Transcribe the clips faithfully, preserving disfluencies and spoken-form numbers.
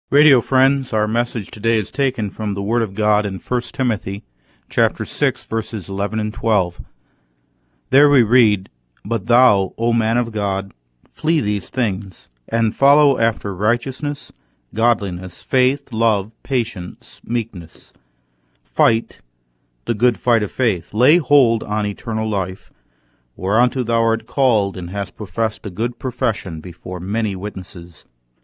Radio friends, our message today is taken from the Word of God in First Timothy chapter six, verses eleven and twelve. There we read, "But thou, O man of God, flee these things, and follow after righteousness, godliness, faith, love, patience, meekness. Fight the good fight of faith. Lay hold on eternal life, whereunto thou art called, and hast professed a good profession before many witnesses."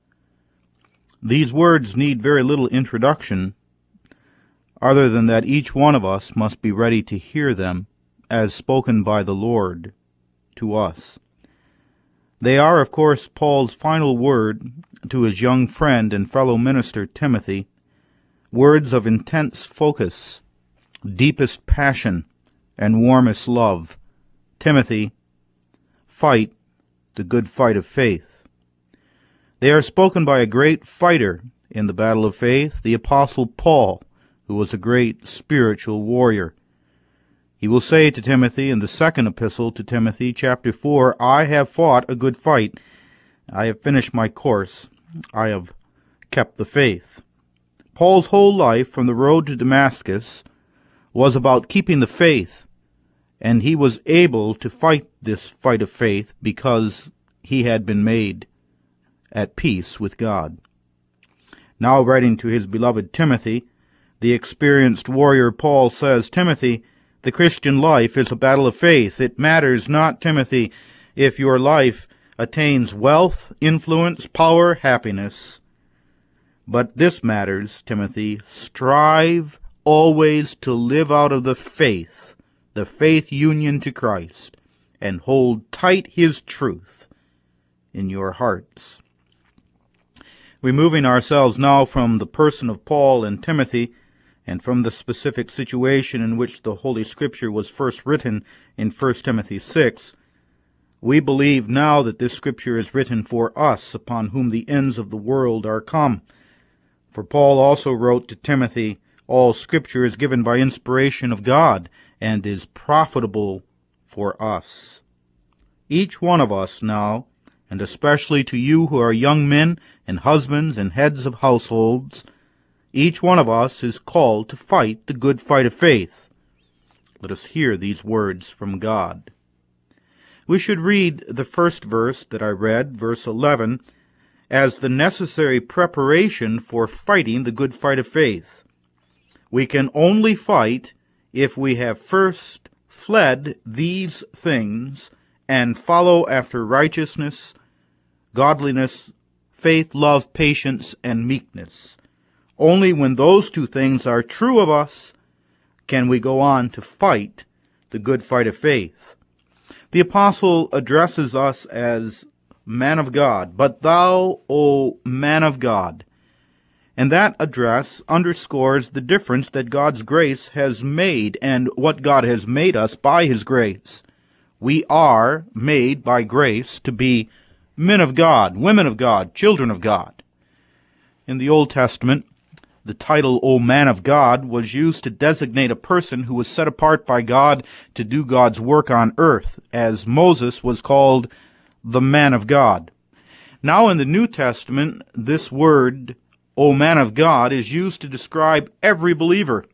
These words need very little introduction, other than that each one of us must be ready to hear them as spoken by the Lord to us. They are, of course, Paul's final word to his young friend and fellow minister Timothy, words of intense focus, deepest passion, and warmest love. Timothy, fight the good fight of faith. They are spoken by a great fighter in the battle of faith, the Apostle Paul, who was a great spiritual warrior. He will say to Timothy in the second epistle to Timothy, chapter four, "I have fought a good fight. I have finished my course. I have kept the faith." Paul's whole life from the road to Damascus was about keeping the faith, and he was able to fight this fight of faith because he had been made at peace with God. Now writing to his beloved Timothy, the experienced warrior Paul says, "Timothy, the Christian life is a battle of faith. It matters not, Timothy, if your life attains wealth, influence, power, happiness. But this matters, Timothy, strive always to live out of the faith, the faith union to Christ, and hold tight his truth in your hearts." Removing ourselves now from the person of Paul and Timothy, and from the specific situation in which the Holy Scripture was first written in First Timothy six, we believe now that this Scripture is written for us, upon whom the ends of the world are come. For Paul also wrote to Timothy, "All Scripture is given by inspiration of God, and is profitable for us." Each one of us now, and especially to you who are young men and husbands and heads of households, each one of us is called to fight the good fight of faith. Let us hear these words from God. We should read the first verse that I read, verse eleven, as the necessary preparation for fighting the good fight of faith. We can only fight if we have first fled these things and follow after righteousness, godliness, faith, love, patience, and meekness. Only when those two things are true of us can we go on to fight the good fight of faith. The apostle addresses us as man of God, "But thou, O man of God." And that address underscores the difference that God's grace has made and what God has made us by his grace. We are made by grace to be men of God, women of God, children of God. In the Old Testament, the title, O man of God, was used to designate a person who was set apart by God to do God's work on earth, as Moses was called the man of God. Now in the New Testament, this word, O man of God, is used to describe every believer.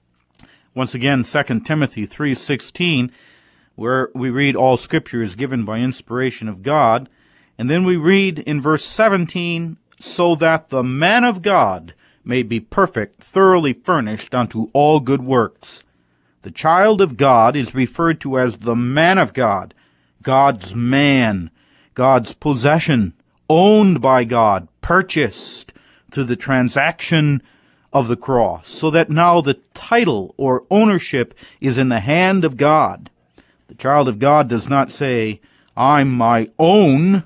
Once again, Second Timothy three sixteen, where we read all Scripture is given by inspiration of God, and then we read in verse seventeen, "So that the man of God may be perfect, thoroughly furnished unto all good works." The child of God is referred to as the man of God, God's man, God's possession, owned by God, purchased through the transaction of the cross, so that now the title or ownership is in the hand of God. The child of God does not say, "I'm my own,"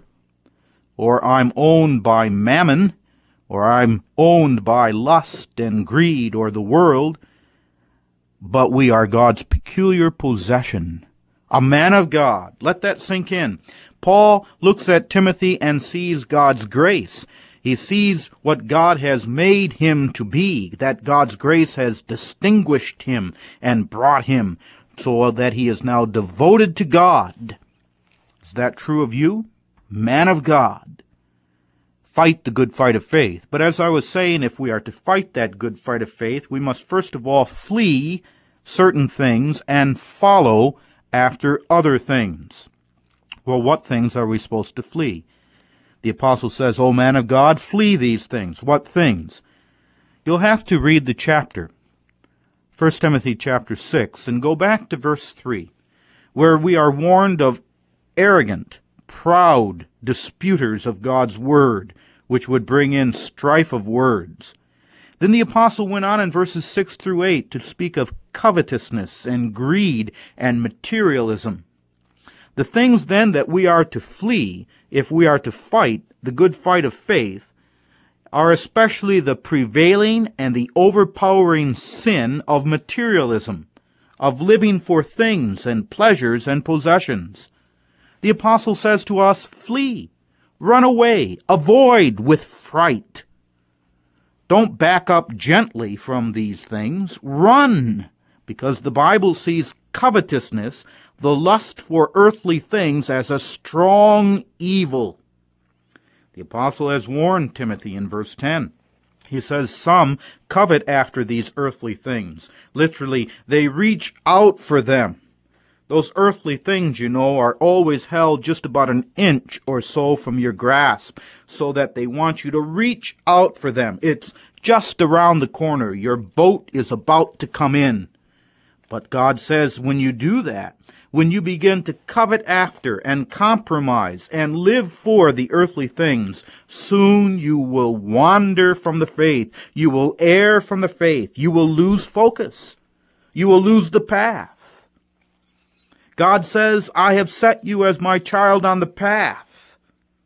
or "I'm owned by mammon," or "I'm owned by lust and greed or the world," but we are God's peculiar possession. A man of God. Let that sink in. Paul looks at Timothy and sees God's grace. He sees what God has made him to be, that God's grace has distinguished him and brought him so that he is now devoted to God. Is that true of you? Man of God. fight the good fight of faith. But as I was saying, if we are to fight that good fight of faith, we must first of all flee certain things and follow after other things. Well, what things are we supposed to flee? The apostle says, O man of God, flee these things. What things? You'll have to read the chapter, First Timothy chapter six, and go back to verse three, where we are warned of arrogant, proud disputers of God's word, which would bring in strife of words. Then the apostle went on in verses six through eight to speak of covetousness and greed and materialism. The things then that we are to flee if we are to fight the good fight of faith are especially the prevailing and the overpowering sin of materialism, of living for things and pleasures and possessions. The apostle says to us, flee, run away, avoid with fright. Don't back up gently from these things. Run, because the Bible sees covetousness, the lust for earthly things, as a strong evil. The apostle has warned Timothy in verse ten. He says, some covet after these earthly things. Literally, they reach out for them. Those earthly things, you know, are always held just about an inch or so from your grasp, so that they want you to reach out for them. It's just around the corner. Your boat is about to come in. But God says when you do that, when you begin to covet after and compromise and live for the earthly things, soon you will wander from the faith. You will err from the faith. You will lose focus. You will lose the path. God says, I have set you as my child on the path.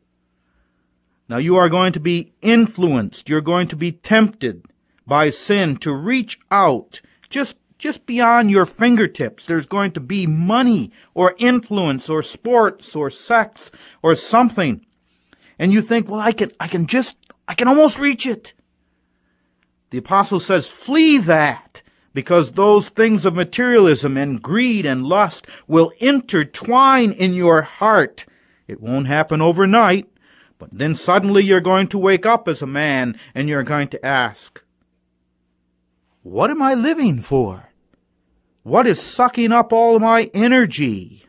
Now you are going to be influenced. You're going to be tempted by sin to reach out just, just beyond your fingertips. There's going to be money or influence or sports or sex or something. And you think, well, I can, I can just, I can almost reach it. The apostle says, flee that. Because those things of materialism and greed and lust will intertwine in your heart. It won't happen overnight, but then suddenly you're going to wake up as a man and you're going to ask, what am I living for? What is sucking up all my energy?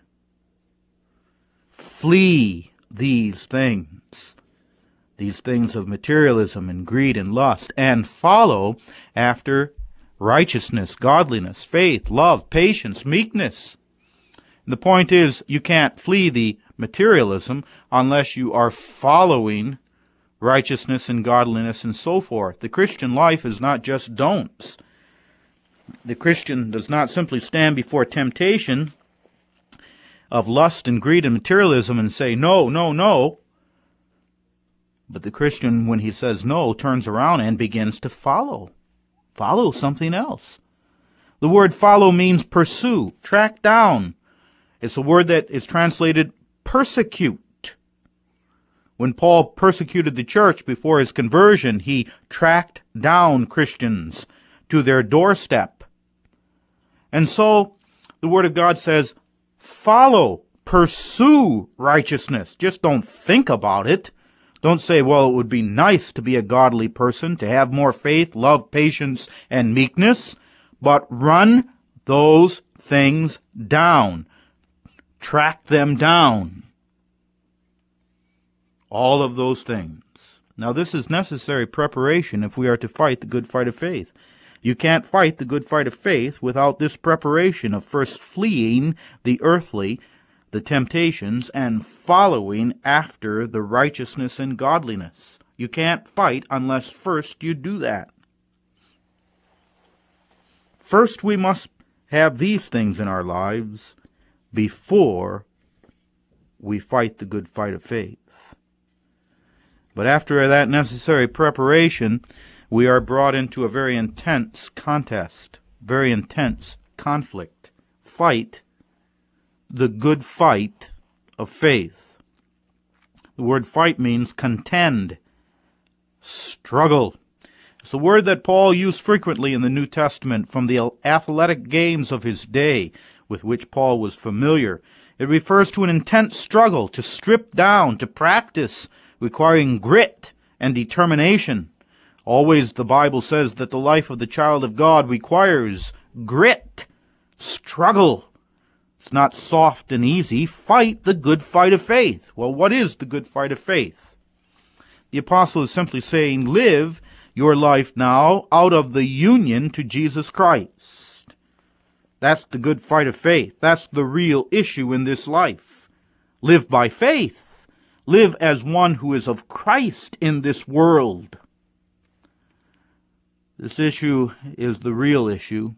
Flee these things, these things of materialism and greed and lust, and follow after righteousness, godliness, faith, love, patience, meekness. And the point is, you can't flee the materialism unless you are following righteousness and godliness and so forth. The Christian life is not just don'ts. The Christian does not simply stand before temptation of lust and greed and materialism and say, no, no, no. But the Christian, when he says no, turns around and begins to follow. Follow something else. The word follow means pursue, track down. It's a word that is translated persecute. When Paul persecuted the church before his conversion, he tracked down Christians to their doorstep. And so the Word of God says, follow, pursue righteousness. Just don't think about it. Don't say, well, it would be nice to be a godly person, to have more faith, love, patience, and meekness, but run those things down. Track them down. All of those things. Now, this is necessary preparation if we are to fight the good fight of faith. You can't fight the good fight of faith without this preparation of first fleeing the earthly, the temptations, and following after the righteousness and godliness. You can't fight unless first you do that. First, we must have these things in our lives before we fight the good fight of faith. But after that necessary preparation, we are brought into a very intense contest, very intense conflict, fight, the good fight of faith. The word fight means contend, struggle. It's a word that Paul used frequently in the New Testament from the athletic games of his day with which Paul was familiar. It refers to an intense struggle to strip down, to practice, requiring grit and determination. Always the Bible says that the life of the child of God requires grit, struggle. It's not soft and easy. Fight the good fight of faith. Well, what is the good fight of faith? The apostle is simply saying, live your life now out of the union to Jesus Christ. That's the good fight of faith. That's the real issue in this life. Live by faith. Live as one who is of Christ in this world. This issue is the real issue.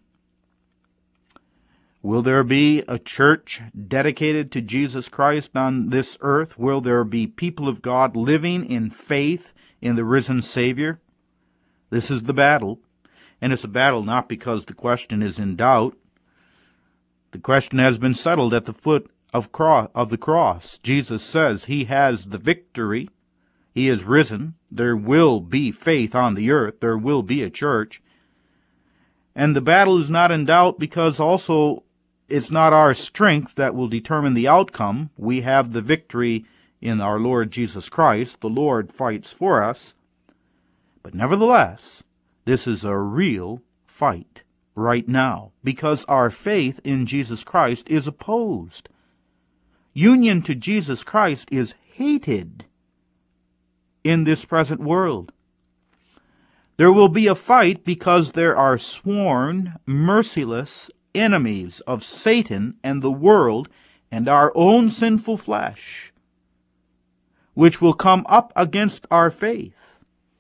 Will there be a church dedicated to Jesus Christ on this earth? Will there be people of God living in faith in the risen Savior? This is the battle. And it's a battle not because the question is in doubt. The question has been settled at the foot of, cross, of the cross. Jesus says he has the victory. He is risen. There will be faith on the earth. There will be a church. And the battle is not in doubt because also it's not our strength that will determine the outcome. We have the victory in our Lord Jesus Christ. The Lord fights for us. But nevertheless, this is a real fight right now because our faith in Jesus Christ is opposed. Union to Jesus Christ is hated in this present world. There will be a fight because there are sworn, merciless enemies of Satan and the world and our own sinful flesh, which will come up against our faith.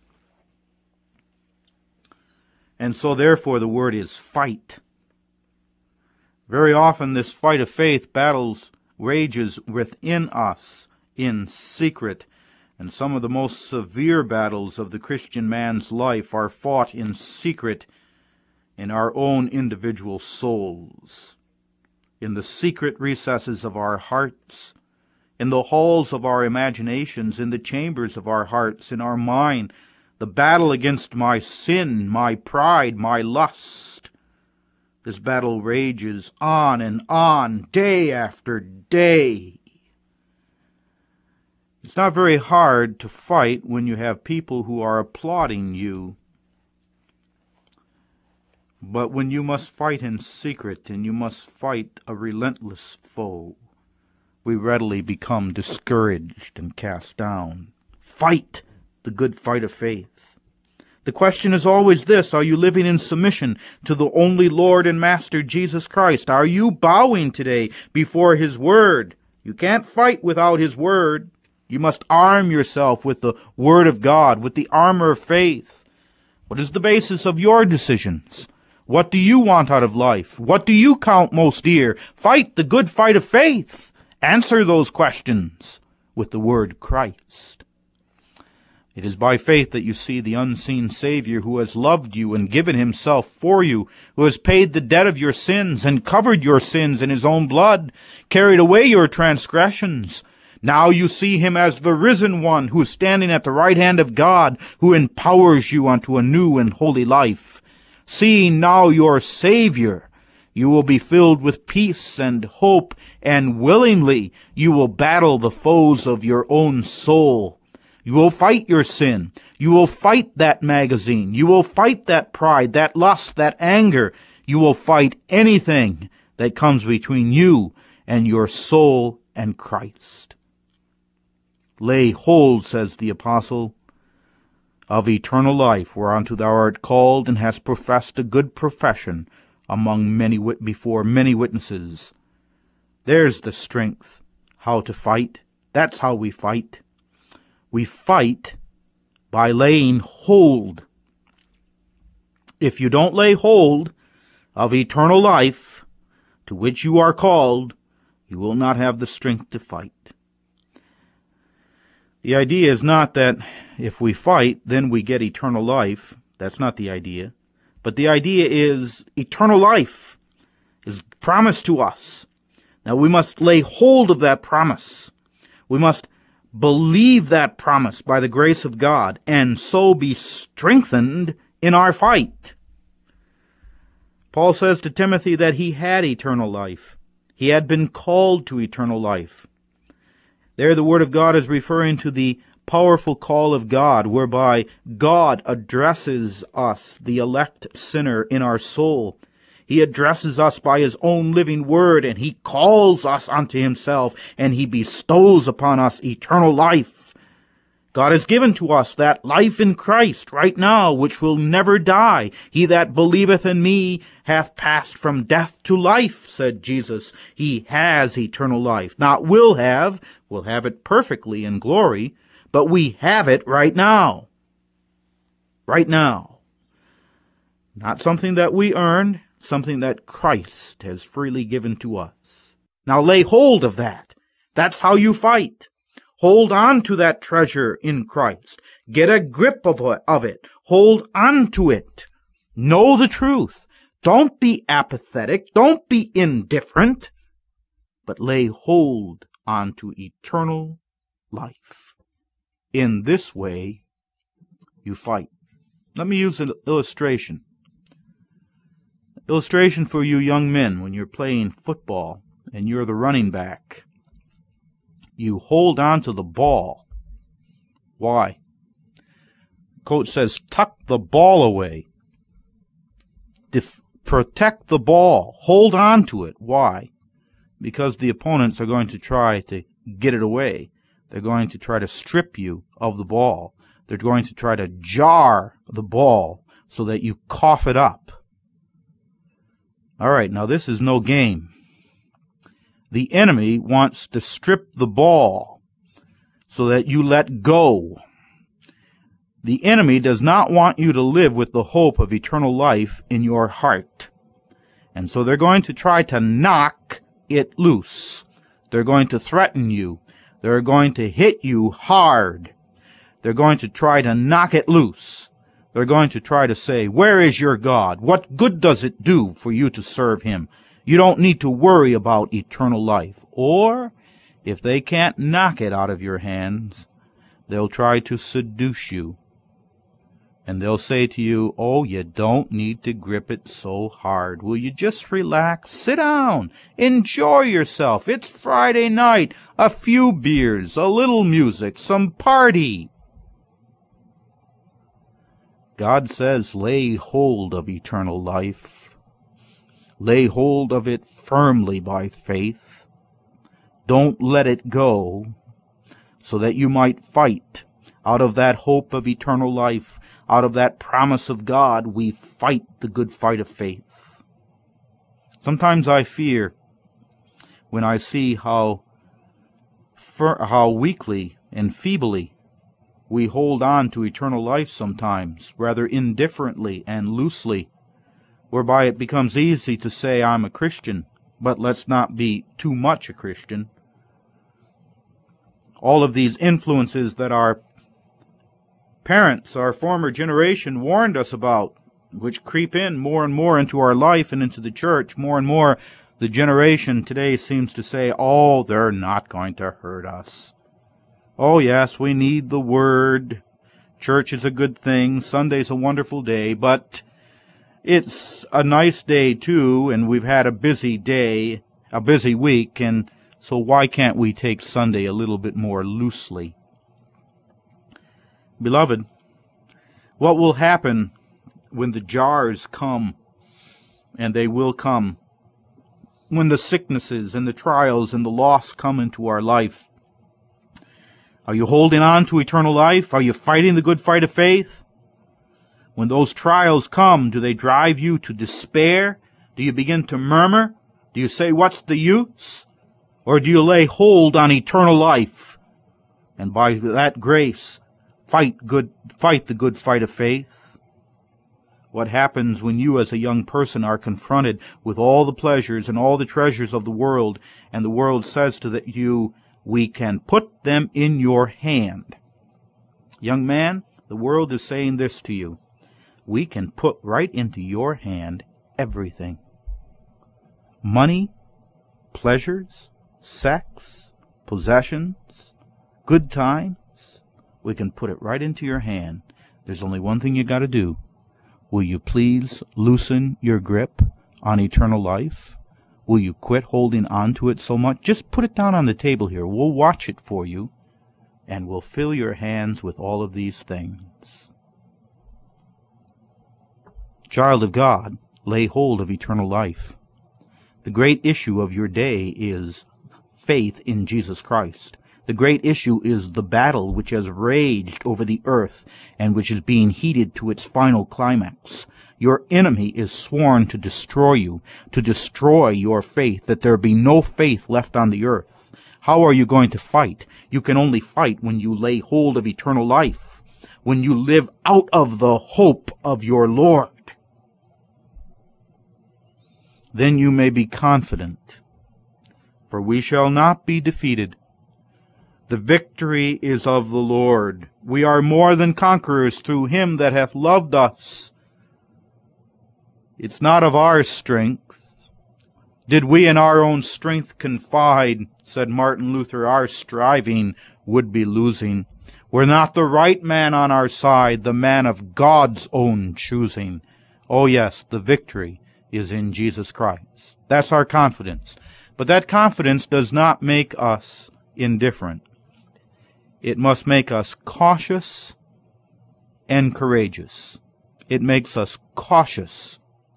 And so therefore the word is fight. Very often this fight of faith battles rages within us in secret, and some of the most severe battles of the Christian man's life are fought in secret in our own individual souls, in the secret recesses of our hearts, in the halls of our imaginations, in the chambers of our hearts, in our mind, the battle against my sin, my pride, my lust. This battle rages on and on, day after day. It's not very hard to fight when you have people who are applauding you. But when you must fight in secret and you must fight a relentless foe, we readily become discouraged and cast down. Fight the good fight of faith. The question is always this: are you living in submission to the only Lord and Master Jesus Christ? Are you bowing today before His Word? You can't fight without His Word. You must arm yourself with the Word of God, with the armor of faith. What is the basis of your decisions? What do you want out of life? What do you count most dear? Fight the good fight of faith. Answer those questions with the word Christ. It is by faith that you see the unseen Savior who has loved you and given Himself for you, who has paid the debt of your sins and covered your sins in His own blood, carried away your transgressions. Now you see Him as the risen one who is standing at the right hand of God, who empowers you unto a new and holy life. Seeing now your Savior, you will be filled with peace and hope, and willingly you will battle the foes of your own soul. You will fight your sin. You will fight that magazine. You will fight that pride, that lust, that anger. You will fight anything that comes between you and your soul and Christ. Lay hold, says the apostle, of eternal life, whereunto thou art called, and hast professed a good profession among many wit- before many witnesses. There's the strength, how to fight. That's how we fight. We fight by laying hold. If you don't lay hold of eternal life, to which you are called, you will not have the strength to fight. The idea is not that if we fight, then we get eternal life. That's not the idea. But the idea is eternal life is promised to us. Now we must lay hold of that promise. We must believe that promise by the grace of God, and so be strengthened in our fight. Paul says to Timothy that he had eternal life. He had been called to eternal life. There the Word of God is referring to the powerful call of God, whereby God addresses us, the elect sinner, in our soul. He addresses us by his own living word, and he calls us unto himself, and he bestows upon us eternal life. God has given to us that life in Christ right now, which will never die. He that believeth in me hath passed from death to life, said Jesus. He has eternal life. Not will have, we'll have it perfectly in glory, but we have it right now. Right now. Not something that we earned, something that Christ has freely given to us. Now lay hold of that. That's how you fight. Hold on to that treasure in Christ. Get a grip of it. Hold on to it. Know the truth. Don't be apathetic. Don't be indifferent. But lay hold on to eternal life. In this way, you fight. Let me use an illustration. Illustration for you young men when you're playing football and you're the running back. You hold on to the ball. Why? Coach says, tuck the ball away. Def- protect the ball. Hold on to it. Why? Because the opponents are going to try to get it away. They're going to try to strip you of the ball. They're going to try to jar the ball so that you cough it up. All right, now this is no game. The enemy wants to strip the ball so that you let go. The enemy does not want you to live with the hope of eternal life in your heart. And so they're going to try to knock it loose. They're going to threaten you. They're going to hit you hard. They're going to try to knock it loose. They're going to try to say, where is your God? What good does it do for you to serve him? You don't need to worry about eternal life. Or, if they can't knock it out of your hands, they'll try to seduce you. And they'll say to you, oh, you don't need to grip it so hard. Will you just relax? Sit down. Enjoy yourself. It's Friday night. A few beers, a little music, some party. God says, lay hold of eternal life. Lay hold of it firmly by faith. Don't let it go, so that you might fight. Out of that hope of eternal life, out of that promise of God, we fight the good fight of faith. Sometimes I fear when I see how, how weakly and feebly we hold on to eternal life sometimes, rather indifferently and loosely, whereby it becomes easy to say, I'm a Christian, but let's not be too much a Christian. All of these influences that our parents, our former generation, warned us about, which creep in more and more into our life and into the church, more and more the generation today seems to say, oh, they're not going to hurt us. Oh, yes, we need the Word. Church is a good thing. Sunday's a wonderful day, but it's a nice day, too, and we've had a busy day, a busy week, and so why can't we take Sunday a little bit more loosely? Beloved, what will happen when the jars come, and they will come, when the sicknesses and the trials and the loss come into our life? Are you holding on to eternal life? Are you fighting the good fight of faith? When those trials come, do they drive you to despair? Do you begin to murmur? Do you say, what's the use? Or do you lay hold on eternal life, and by that grace, fight good, fight the good fight of faith? What happens when you as a young person are confronted with all the pleasures and all the treasures of the world, and the world says to the, you, we can put them in your hand? Young man, the world is saying this to you. We can put right into your hand everything. Money, pleasures, sex, possessions, good times. We can put it right into your hand. There's only one thing you got to do. Will you please loosen your grip on eternal life? Will you quit holding on to it so much? Just put it down on the table here. We'll watch it for you. and will fill your hands with all of these things. Child of God, lay hold of eternal life. The great issue of your day is faith in Jesus Christ. The great issue is the battle which has raged over the earth and which is being heated to its final climax. Your enemy is sworn to destroy you, to destroy your faith, that there be no faith left on the earth. How are you going to fight? You can only fight when you lay hold of eternal life, when you live out of the hope of your Lord. Then you may be confident, for we shall not be defeated. The victory is of the Lord. We are more than conquerors through him that hath loved us. It's not of our strength. Did we in our own strength confide, said Martin Luther, our striving would be losing. We're not the right man on our side, the man of God's own choosing. Oh yes, the victory is in Jesus Christ. That's our confidence. But that confidence does not make us indifferent. It must make us cautious and courageous. It makes us cautious.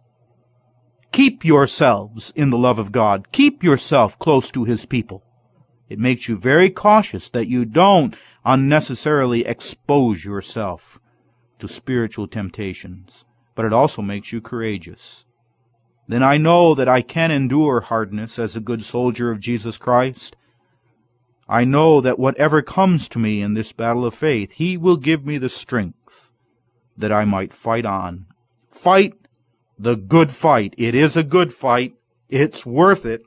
Keep yourselves in the love of God. Keep yourself close to his people. It makes you very cautious that you don't unnecessarily expose yourself to spiritual temptations. But it also makes you courageous. Then I know that I can endure hardness as a good soldier of Jesus Christ. I know that whatever comes to me in this battle of faith, he will give me the strength that I might fight on. Fight the good fight. It is a good fight. It's worth it.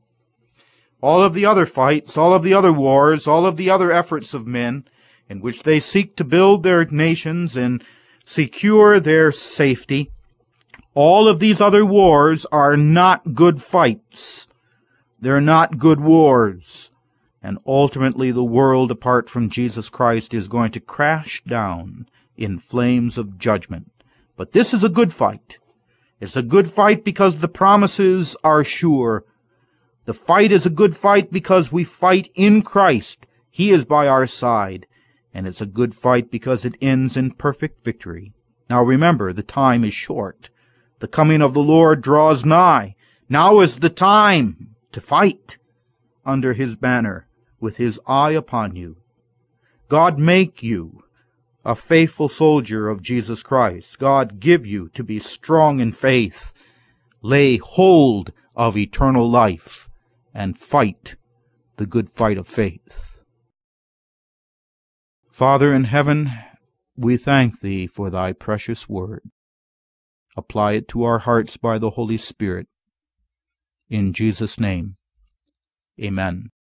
All of the other fights, all of the other wars, all of the other efforts of men in which they seek to build their nations and secure their safety, all of these other wars are not good fights. They're not good wars. And ultimately the world apart from Jesus Christ is going to crash down in flames of judgment. But this is a good fight. It's a good fight because the promises are sure. The fight is a good fight because we fight in Christ. He is by our side. And it's a good fight because it ends in perfect victory. Now remember, the time is short. The coming of the Lord draws nigh. Now is the time to fight under his banner with his eye upon you. God make you a faithful soldier of Jesus Christ. God give you to be strong in faith. Lay hold of eternal life and fight the good fight of faith. Father in heaven, we thank thee for thy precious word. Apply it to our hearts by the Holy Spirit. In Jesus' name, amen.